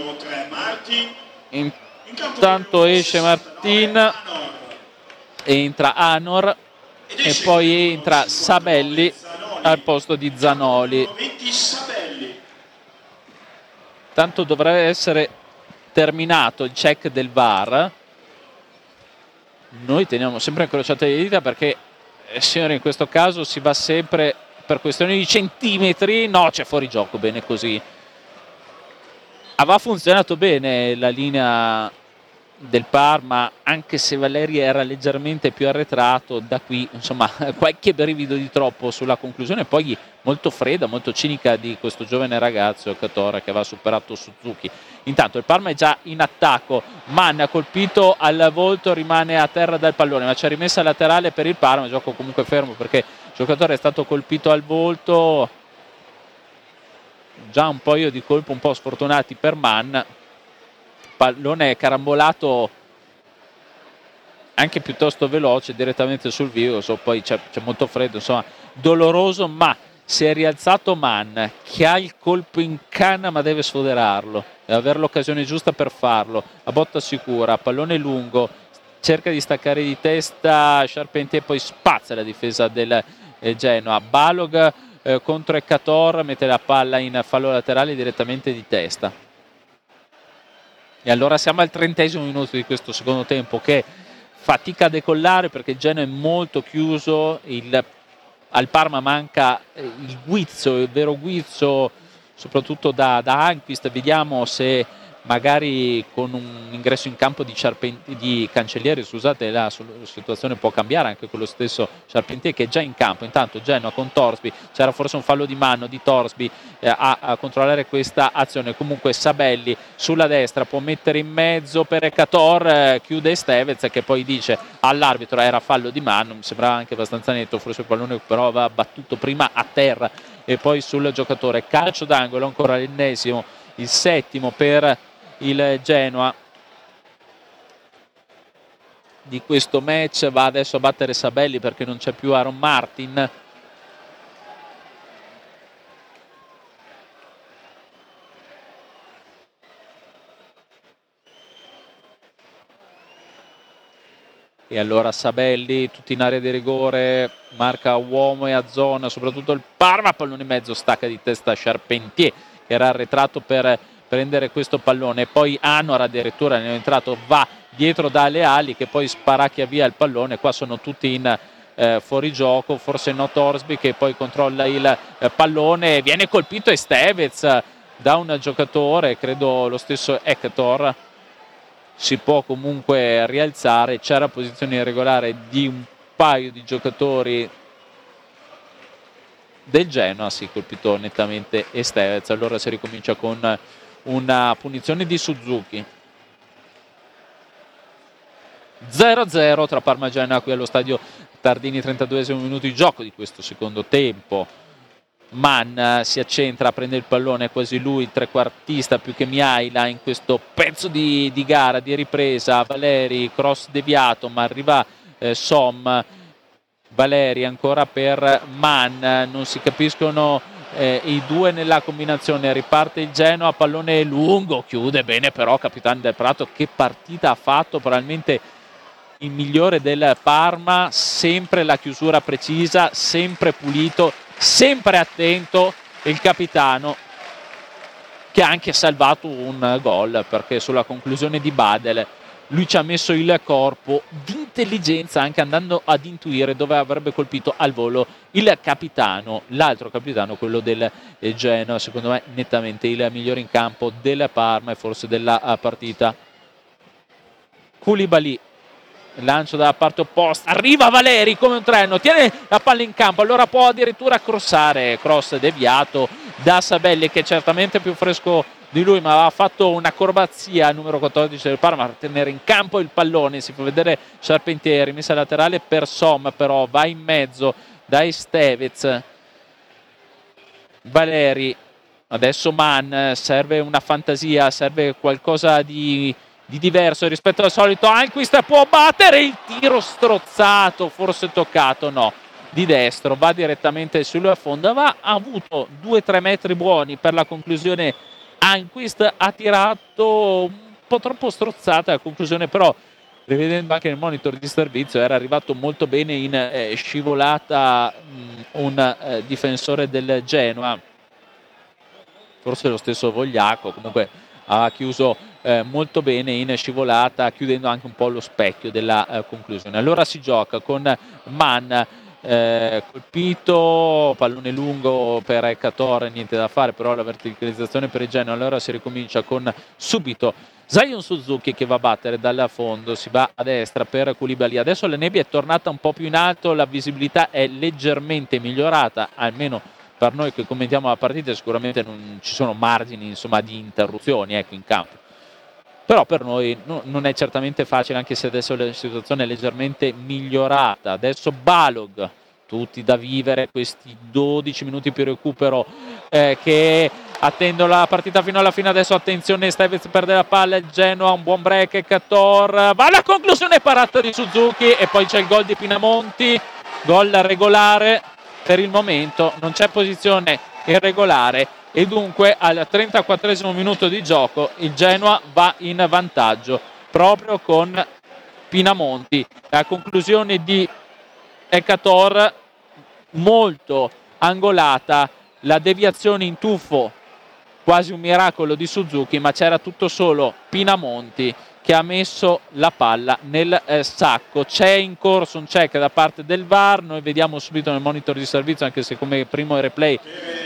Intanto esce Martin, entra Anor e poi entra Sabelli al posto di Zanoli. Tanto dovrebbe essere terminato il check del V A R. Noi teniamo sempre incrociate le dita perché, eh, signori, in questo caso si va sempre per questioni di centimetri. No, c'è fuori gioco, bene così. Aveva funzionato bene la linea del Parma, anche se Valeri era leggermente più arretrato. Da qui insomma qualche brivido di troppo sulla conclusione, poi molto fredda, molto cinica di questo giovane ragazzo Cator che aveva superato Suzuki. Intanto il Parma è già in attacco, Mann ha colpito al volto, rimane a terra dal pallone, ma c'è rimessa laterale per il Parma, gioco comunque fermo perché il giocatore è stato colpito al volto. Già un paio di colpi un po' sfortunati per Mann. Pallone carambolato anche piuttosto veloce direttamente sul vivo, so, poi c'è, c'è molto freddo, insomma doloroso, ma si è rialzato Mann che ha il colpo in canna ma deve sfoderarlo e avere l'occasione giusta per farlo, a botta sicura, pallone lungo, cerca di staccare di testa Charpentier, poi spazza la difesa del eh, Genoa. Balog eh, contro Cator mette la palla in fallo laterale direttamente di testa. E allora siamo al trentesimo minuto di questo secondo tempo che fatica a decollare perché il Genoa è molto chiuso, il, al Parma manca il guizzo, il vero guizzo, soprattutto da, da Anquist. Vediamo se magari con un ingresso in campo di, Charpentier, di Cancellieri, scusate, la situazione può cambiare anche con lo stesso Charpentier che è già in campo. Intanto Genoa con Torsby, c'era forse un fallo di mano di Torsby eh, a, a controllare questa azione. Comunque Sabelli sulla destra può mettere in mezzo per Cator, eh, chiude Stevez che poi dice all'arbitro era fallo di mano, mi sembrava anche abbastanza netto, forse il pallone però aveva battuto prima a terra e poi sul giocatore. Calcio d'angolo ancora l'ennesimo, il settimo per il Genoa di questo match. Va adesso a battere Sabelli perché non c'è più Aaron Martin. E allora Sabelli, tutti in area di rigore, marca a uomo e a zona, soprattutto il Parma, pallone in mezzo, stacca di testa Charpentier che era arretrato per prendere questo pallone, poi Anor addirittura ne è entrato, va dietro dalle ali che poi sparacchia via il pallone. Qua sono tutti in eh, fuorigioco, forse no Torsby che poi controlla il eh, pallone, viene colpito Estevez da un giocatore, credo lo stesso Hector. Si può comunque rialzare, c'era posizione irregolare di un paio di giocatori del Genoa, si sì, colpito nettamente Estevez. Allora si ricomincia con una punizione di Suzuki. zero a zero tra Parma e Genoa qui allo stadio Tardini, trentaduesimo minuto di gioco di questo secondo tempo. Mann si accentra, prende il pallone, quasi lui il trequartista più che Miaila in questo pezzo di, di gara, di ripresa. Valeri, cross deviato ma arriva eh, Som. Valeri ancora per Mann, non si capiscono eh, i due nella combinazione. Riparte il Genoa, pallone lungo, chiude bene però Capitano del Prato. Che partita ha fatto, probabilmente il migliore del Parma, sempre la chiusura precisa, sempre pulito, sempre attento, il capitano che ha anche salvato un gol, perché sulla conclusione di Badel lui ci ha messo il corpo di intelligenza, anche andando ad intuire dove avrebbe colpito al volo il capitano, l'altro capitano, quello del Genoa, secondo me nettamente il migliore in campo del Parma e forse della partita. Koulibaly, lancio dalla parte opposta, arriva Valeri come un treno, tiene la palla in campo, allora può addirittura crossare, cross deviato da Sabelli, che è certamente più fresco di lui, ma aveva fatto un'acrobazia al numero quattordici del Parma per tenere in campo il pallone. Si fa vedere Charpentier, rimessa laterale per Som, però va in mezzo da Stevez. Valeri, adesso Mann, serve una fantasia, serve qualcosa di, di diverso rispetto al solito. Almqvist può battere, il tiro strozzato, forse toccato, no, di destro, va direttamente sul fondo. Aveva avuto due tre metri buoni per la conclusione. Almqvist ha tirato un po' troppo strozzata la conclusione, però rivedendo anche nel monitor di servizio era arrivato molto bene in eh, scivolata mh, un eh, difensore del Genoa, forse lo stesso Vogliacco, comunque ha chiuso eh, molto bene in scivolata, chiudendo anche un po' lo specchio della eh, conclusione. Allora si gioca con Mann, Eh, colpito, pallone lungo per Ekator, niente da fare, però la verticalizzazione per il Genoa. Allora si ricomincia con subito Zion Suzuki che va a battere dal fondo, si va a destra per Koulibaly. Adesso la nebbia è tornata un po' più in alto, la visibilità è leggermente migliorata, almeno per noi che commentiamo la partita. Sicuramente non ci sono margini, insomma, di interruzioni, ecco, in campo, però per noi no, non è certamente facile, anche se adesso la situazione è leggermente migliorata. Adesso Balog, tutti da vivere questi dodici minuti più recupero eh, che attendono la partita fino alla fine. Adesso attenzione, Stevez perde la palla, il Genoa, un buon break, Ekator va alla conclusione, parata di Suzuki e poi c'è il gol di Pinamonti, gol regolare per il momento, non c'è posizione irregolare. E dunque al trentaquattresimo minuto di gioco il Genoa va in vantaggio proprio con Pinamonti. La conclusione di Ekator molto angolata, la deviazione in tuffo, quasi un miracolo di Suzuki, ma c'era tutto solo Pinamonti che ha messo la palla nel eh, sacco. C'è in corso un check da parte del V A R, noi vediamo subito nel monitor di servizio, anche se come primo replay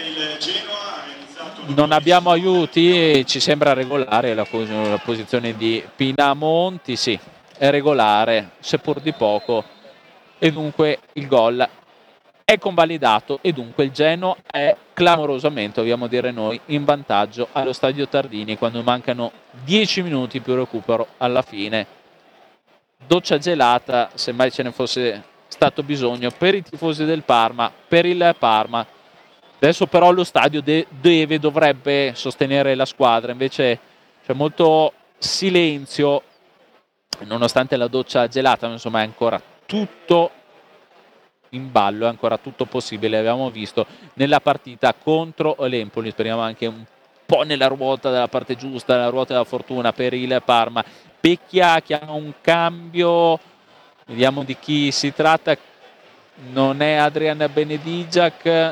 non abbiamo aiuti, ci sembra regolare la, la posizione di Pinamonti, sì, è regolare, seppur di poco, e dunque il gol è convalidato e dunque il Genoa è clamorosamente, dobbiamo dire noi, in vantaggio allo Stadio Tardini quando mancano dieci minuti più recupero alla fine. Doccia gelata, se mai ce ne fosse stato bisogno, per i tifosi del Parma, per il Parma. Adesso però lo stadio de- deve, dovrebbe sostenere la squadra, invece c'è molto silenzio, nonostante la doccia gelata, insomma è ancora tutto in ballo, è ancora tutto possibile. Abbiamo visto nella partita contro l'Empoli, speriamo anche un po' nella ruota della parte giusta, la ruota della fortuna per il Parma. Pecchia che ha un cambio, vediamo di chi si tratta, non è Adrian Benedigiac,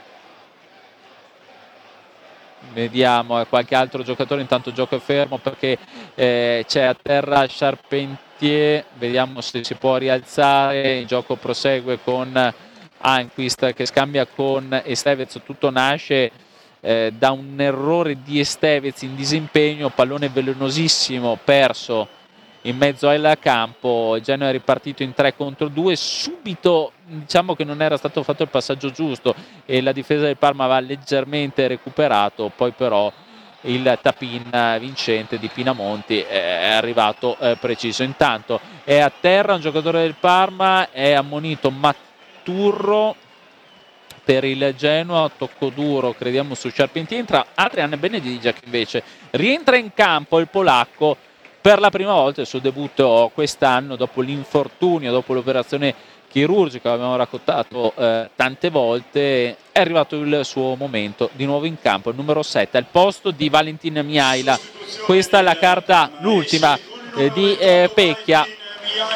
vediamo qualche altro giocatore. Intanto il gioco è fermo perché eh, c'è a terra Charpentier, vediamo se si può rialzare. Il gioco prosegue con Almqvist che scambia con Estevez. Tutto nasce eh, da un errore di Estevez in disimpegno, pallone velenosissimo perso in mezzo al campo. Il Genoa è ripartito in tre contro due, subito diciamo che non era stato fatto il passaggio giusto e la difesa del Parma va leggermente recuperato, poi però il tap-in vincente di Pinamonti è arrivato eh, preciso. Intanto è a terra un giocatore del Parma, è ammonito Matturro per il Genoa, tocco duro crediamo su Charpentier. Entra Adrian Benedigiac invece, rientra in campo il polacco per la prima volta, il suo debutto quest'anno dopo l'infortunio, dopo l'operazione chirurgica, l'abbiamo raccontato eh, tante volte. È arrivato il suo momento di nuovo in campo, il numero sette al posto di Valentin Mihaila. Questa è la carta, l'ultima eh, di eh, Pecchia.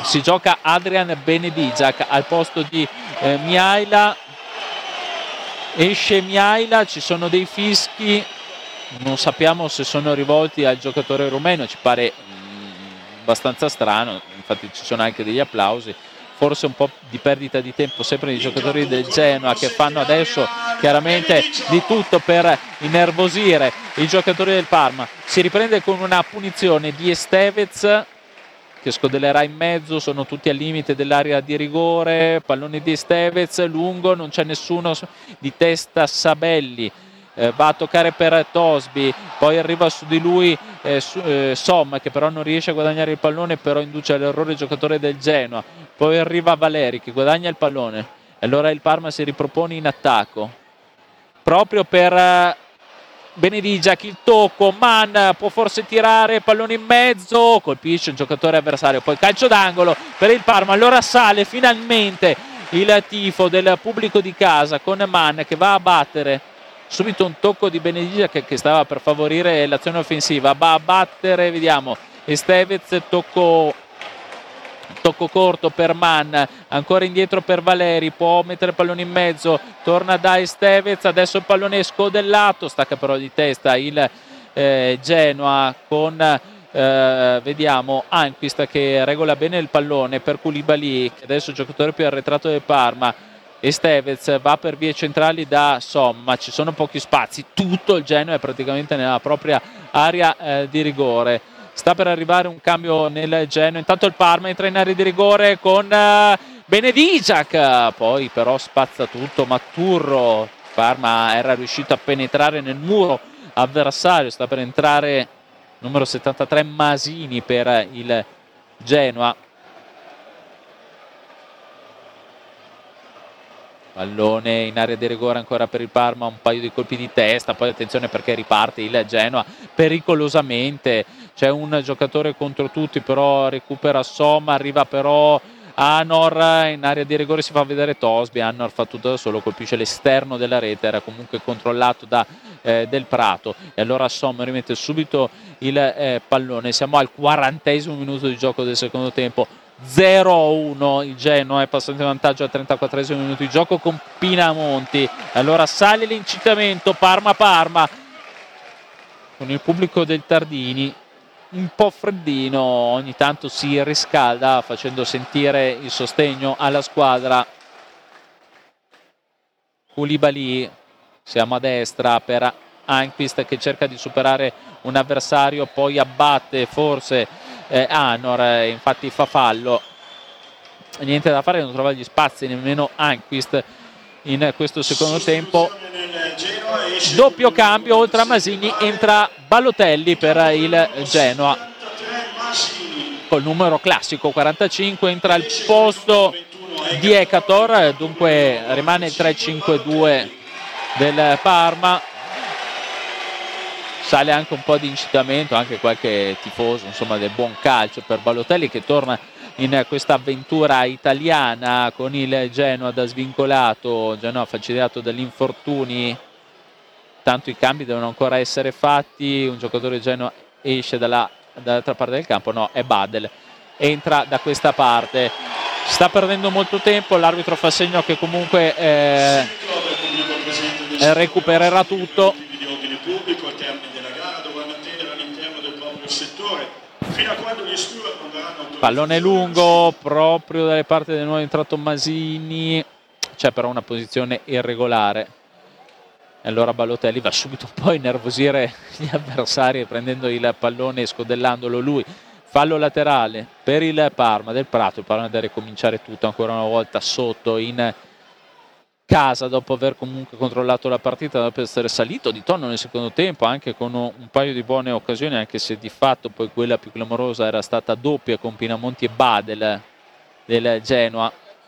si gioca Adrian Benedigiak al posto di eh, Mihaila. Esce Mihaila, ci sono dei fischi, non sappiamo se sono rivolti al giocatore rumeno, ci pare mh, abbastanza strano, infatti ci sono anche degli applausi, forse un po' di perdita di tempo sempre dei giocatori del Genoa, che fanno adesso chiaramente di tutto per innervosire i giocatori del Parma. Si riprende con una punizione di Estevez che scodellerà in mezzo, sono tutti al limite dell'area di rigore, pallone di Estevez, lungo, non c'è nessuno, di testa Sabelli, eh, va a toccare per Tosby, poi arriva su di lui eh, su, eh, Som, che però non riesce a guadagnare il pallone, però induce all'errore il giocatore del Genoa, poi arriva Valeri che guadagna il pallone, e allora il Parma si ripropone in attacco, proprio per... Eh, Benedigiak, il tocco, Mann può forse tirare, pallone in mezzo, colpisce un giocatore avversario, poi calcio d'angolo per il Parma, allora sale finalmente il tifo del pubblico di casa con Mann che va a battere, subito un tocco di Benedigiak che stava per favorire l'azione offensiva, va a battere, vediamo, Estevez, tocco tocco corto per Mann, ancora indietro per Valeri, può mettere il pallone in mezzo, torna da Estevez, adesso il pallone è scodellato, stacca però di testa il eh, Genoa con eh, vediamo Anquist che regola bene il pallone per Koulibaly, che adesso è il giocatore più arretrato del Parma. Estevez va per vie centrali da Somma, ci sono pochi spazi, tutto il Genoa è praticamente nella propria area eh, di rigore. Sta per arrivare un cambio nel Genoa, intanto il Parma entra in area di rigore con uh, Benedigiak, poi però spazza tutto Maturro, Parma era riuscito a penetrare nel muro avversario, sta per entrare numero settantatré Masini per il Genoa. Pallone in area di rigore ancora per il Parma, un paio di colpi di testa, poi attenzione perché riparte il Genoa pericolosamente, c'è un giocatore contro tutti, però recupera Somma, arriva però Anor, in area di rigore si fa vedere Tosby, Anor fa tutto da solo, colpisce l'esterno della rete, era comunque controllato da eh, Del Prato, e allora Somma rimette subito il eh, pallone. Siamo al quarantesimo minuto di gioco del secondo tempo, zero a uno, il Genoa è passato in vantaggio al trentaquattresimo minuto di gioco con Pinamonti, allora sale l'incitamento Parma-Parma con il pubblico del Tardini un po' freddino, ogni tanto si riscalda facendo sentire il sostegno alla squadra. Koulibaly, siamo a destra per Anquist che cerca di superare un avversario, poi abbatte forse eh, Anor, eh, infatti fa fallo, niente da fare, non trova gli spazi nemmeno Anquist in questo secondo tempo. Doppio cambio, oltre a Masini entra Balotelli per il Genoa col numero classico quarantacinque, entra al posto di Ekator, dunque rimane il tre cinque due del Parma. Sale anche un po' di incitamento, anche qualche tifoso insomma del buon calcio per Balotelli che torna in questa avventura italiana con il Genoa da svincolato, Genoa facilitato dagli infortuni, tanto i cambi devono ancora essere fatti, un giocatore Genoa esce dalla, dall'altra parte del campo, no, è Badel, entra da questa parte, sta perdendo molto tempo, l'arbitro fa segno che comunque eh, recupererà tutto. Pallone lungo proprio dalle parti del nuovo entrato Masini, c'è però una posizione irregolare e allora Balotelli va subito un po' a innervosire gli avversari prendendo il pallone e scodellandolo lui. Fallo laterale per il Parma, Del Prato, il Parma deve ricominciare tutto ancora una volta sotto in casa dopo aver comunque controllato la partita, dopo essere salito di tono nel secondo tempo anche con un paio di buone occasioni, anche se di fatto poi quella più clamorosa era stata doppia con Pinamonti e Badel del Genoa.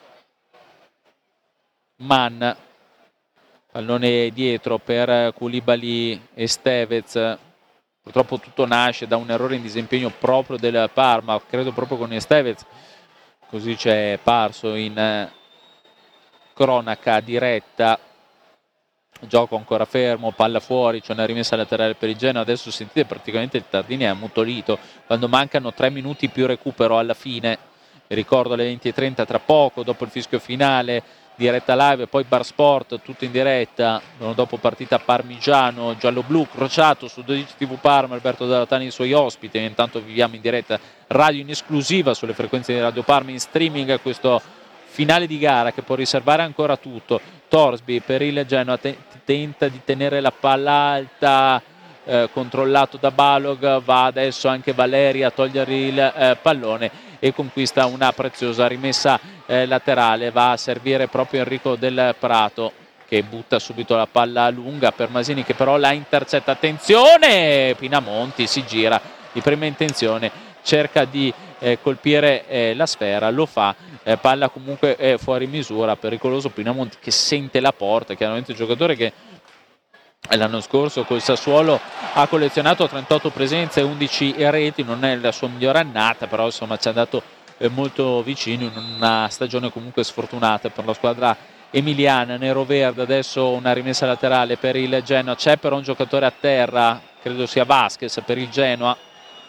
Mann, pallone dietro per Koulibaly e Estevez, purtroppo tutto nasce da un errore in disimpegno proprio del Parma, credo proprio con Estevez, così c'è parso in cronaca diretta. Gioco ancora fermo, palla fuori, c'è una rimessa laterale per il Genoa, adesso sentite praticamente il Tardini è ammutolito quando mancano tre minuti più recupero alla fine, ricordo alle venti e trenta tra poco, dopo il fischio finale, diretta live, poi Bar Sport, tutto in diretta, dopo partita Parmigiano, giallo-blu, crociato su dodici tivù Parma, Alberto Dallatani e i suoi ospiti, intanto viviamo in diretta radio in esclusiva sulle frequenze di Radio Parma, in streaming a questo finale di gara che può riservare ancora tutto. Torsby per il Genoa te- tenta di tenere la palla alta, eh, controllato da Balog, va adesso anche Valeri a togliere il eh, pallone e conquista una preziosa rimessa eh, laterale, va a servire proprio Enrico Del Prato che butta subito la palla lunga per Masini che però la intercetta. Attenzione, Pinamonti si gira di prima intenzione, cerca di eh, colpire eh, la sfera, lo fa, eh, palla comunque eh, fuori misura, pericoloso Pinamonti che sente la porta, chiaramente un giocatore che l'anno scorso col Sassuolo ha collezionato trentotto presenze e undici reti, non è la sua migliore annata, però insomma ci è andato eh, molto vicino in una stagione comunque sfortunata per la squadra emiliana. Nero-verde, adesso una rimessa laterale per il Genoa, c'è però un giocatore a terra, credo sia Vasquez per il Genoa.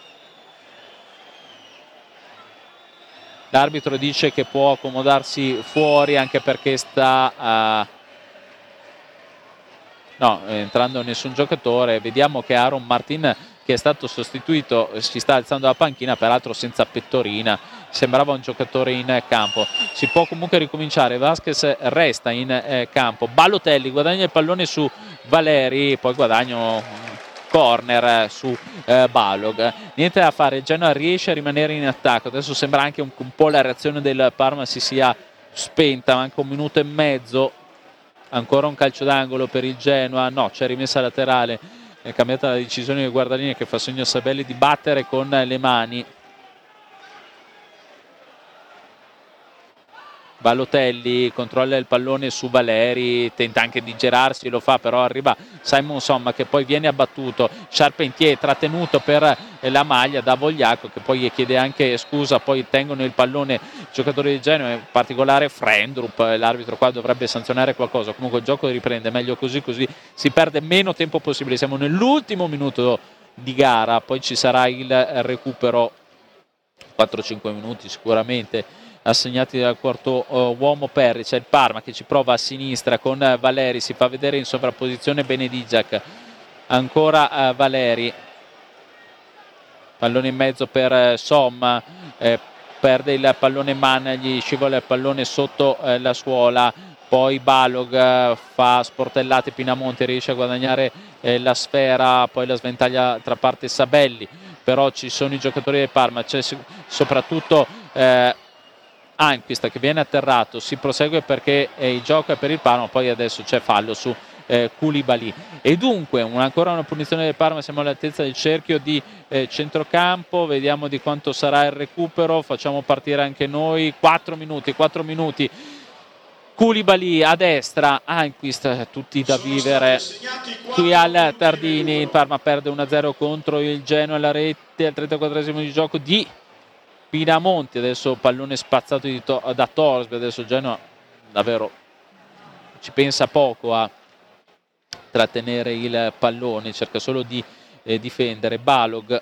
L'arbitro dice che può accomodarsi fuori anche perché sta a... No, entrando nessun giocatore. Vediamo che Aaron Martin, che è stato sostituito, si sta alzando la panchina, peraltro senza pettorina, sembrava un giocatore in campo. Si può comunque ricominciare, Vasquez resta in eh, campo, Balotelli guadagna il pallone su Valeri, poi guadagna un corner su eh, Balog. Niente da fare, il Genoa riesce a rimanere in attacco, adesso sembra anche un, un po' la reazione del Parma si sia spenta, manca un minuto e mezzo. Ancora un calcio d'angolo per il Genoa, no, c'è rimessa laterale, è cambiata la decisione del guardalinea che fa segno a Sabelli di battere con le mani. Balotelli controlla il pallone su Valeri, tenta anche di girarsi, lo fa, però arriva Simon Somma che poi viene abbattuto. Charpentier trattenuto per la maglia da Vogliacco che poi chiede anche scusa, poi tengono il pallone i giocatori di Genoa, in particolare Frendrup, l'arbitro qua dovrebbe sanzionare qualcosa, comunque il gioco riprende, meglio così, così si perde meno tempo possibile, siamo nell'ultimo minuto di gara, poi ci sarà il recupero, quattro cinque minuti sicuramente assegnati dal quarto uh, uomo Perri. C'è il Parma che ci prova a sinistra con uh, Valeri, si fa vedere in sovrapposizione Benedigiac, ancora uh, Valeri, pallone in mezzo per uh, Somma, eh, perde il pallone Mann, gli scivola il pallone sotto uh, la suola, poi Balog uh, fa sportellate, Pinamonti riesce a guadagnare uh, la sfera, poi la sventaglia tra parte Sabelli, però ci sono i giocatori del Parma, c'è soprattutto uh, Anquist che viene atterrato, si prosegue perché eh, il gioco è per il Parma, poi adesso c'è fallo su eh, Koulibaly e dunque un, ancora una punizione del Parma, siamo all'altezza del cerchio di eh, centrocampo, vediamo di quanto sarà il recupero, facciamo partire anche noi, quattro minuti, quattro minuti, Koulibaly a destra, Anquist, tutti da vivere qui al Tardini, il Parma perde uno a zero contro il Genoa alla rete al trentaquattresimo di gioco di Pinamonti, adesso pallone spazzato di to- da Torsby, adesso Genoa davvero ci pensa poco a trattenere il pallone, cerca solo di eh, difendere. Balog,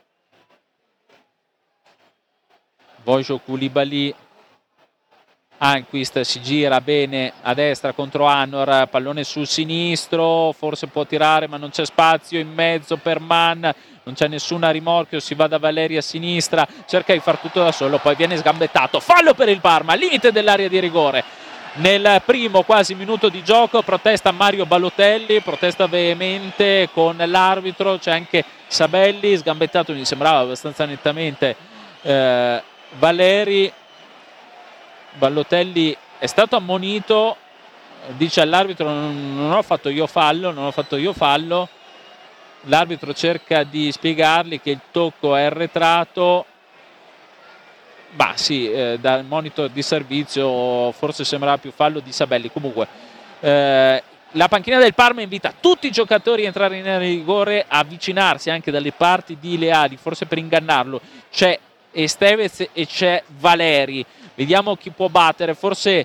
Vojo Koulibaly, Anquist si gira bene a destra contro Annor, pallone sul sinistro, forse può tirare ma non c'è spazio in mezzo per Mann, non c'è nessuna rimorchio, si va da Valeri a sinistra, cerca di far tutto da solo, poi viene sgambettato, fallo per il Parma, limite dell'area di rigore. Nel primo quasi minuto di gioco protesta Mario Balotelli, protesta veemente con l'arbitro, c'è anche Sabelli, sgambettato mi sembrava abbastanza nettamente eh, Valeri. Balotelli è stato ammonito, dice all'arbitro non ho fatto io fallo, non ho fatto io fallo, l'arbitro cerca di spiegargli che il tocco è arretrato, ma sì, eh, dal monitor di servizio forse sembrava più fallo di Sabelli, comunque eh, la panchina del Parma invita tutti i giocatori a entrare in rigore, a avvicinarsi anche dalle parti di Leali, forse per ingannarlo, c'è Estevez e c'è Valeri, vediamo chi può battere, forse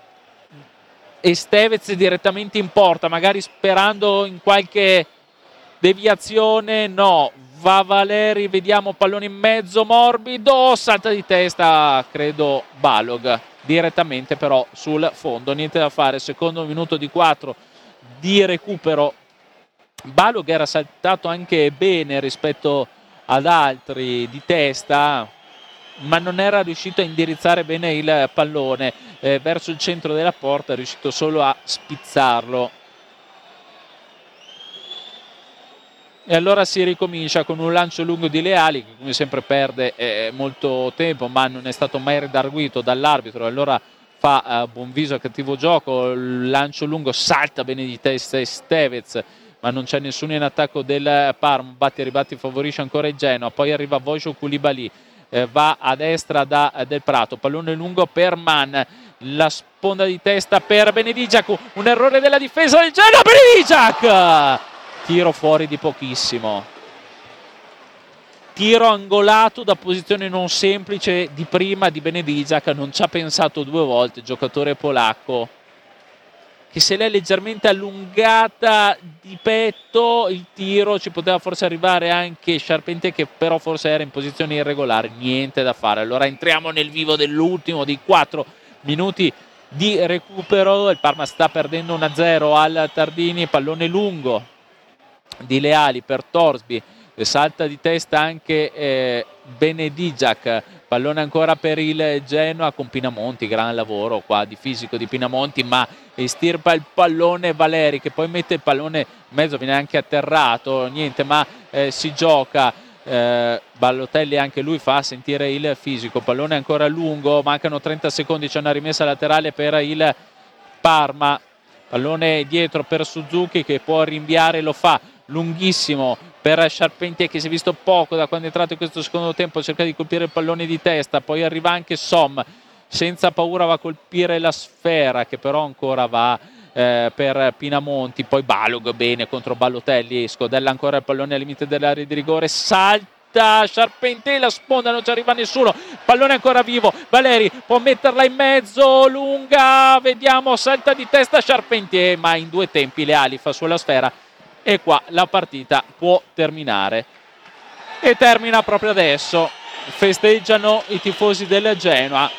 Estevez direttamente in porta, magari sperando in qualche deviazione, no, va Valeri, vediamo pallone in mezzo morbido, salta di testa credo Balog direttamente però sul fondo, niente da fare, secondo minuto di quattro di recupero. Balog era saltato anche bene rispetto ad altri di testa, ma non era riuscito a indirizzare bene il pallone eh, verso il centro della porta, è riuscito solo a spizzarlo. E allora si ricomincia con un lancio lungo di Leali, che come sempre perde eh, molto tempo, ma non è stato mai redarguito dall'arbitro. Allora fa eh, buon viso al cattivo gioco, il lancio lungo salta bene di testa e Stevez, ma non c'è nessuno in attacco del Parma. Batti e ribatti favorisce ancora il Genoa, poi arriva Wojciech Koulibaly, eh, va a destra da eh, Del Prato, pallone lungo per Mann, la sponda di testa per Benedijak, un errore della difesa del Genoa. Benedijak, tiro fuori di pochissimo, tiro angolato da posizione non semplice di prima di Benedijak, non ci ha pensato due volte, giocatore polacco, che se l'è leggermente allungata di petto il tiro ci poteva forse arrivare anche Charpentier, che però forse era in posizione irregolare, niente da fare. Allora entriamo nel vivo dell'ultimo dei quattro minuti di recupero, il Parma sta perdendo uno a zero al Tardini, pallone lungo di Leali per Torsby, salta di testa anche eh, Benedijak, pallone ancora per il Genoa con Pinamonti, gran lavoro qua di fisico di Pinamonti, ma estirpa il pallone Valeri, che poi mette il pallone in mezzo, viene anche atterrato, niente, ma eh, si gioca. eh, Ballotelli anche lui fa sentire il fisico, pallone ancora lungo, mancano trenta secondi, c'è una rimessa laterale per il Parma, pallone dietro per Suzuki che può rinviare, lo fa, lunghissimo per Charpentier che si è visto poco da quando è entrato in questo secondo tempo, cerca di colpire il pallone di testa, poi arriva anche Som, senza paura va a colpire la sfera che però ancora va eh, per Pinamonti, poi Balog bene contro Ballotelli, scodella ancora il pallone al limite dell'area di rigore, salta Charpentier, la sponda, non ci arriva nessuno, pallone ancora vivo, Valeri può metterla in mezzo, lunga, vediamo, salta di testa Charpentier, ma in due tempi Leali fa sulla sfera e qua la partita può terminare, e termina proprio adesso. Festeggiano i tifosi del Genoa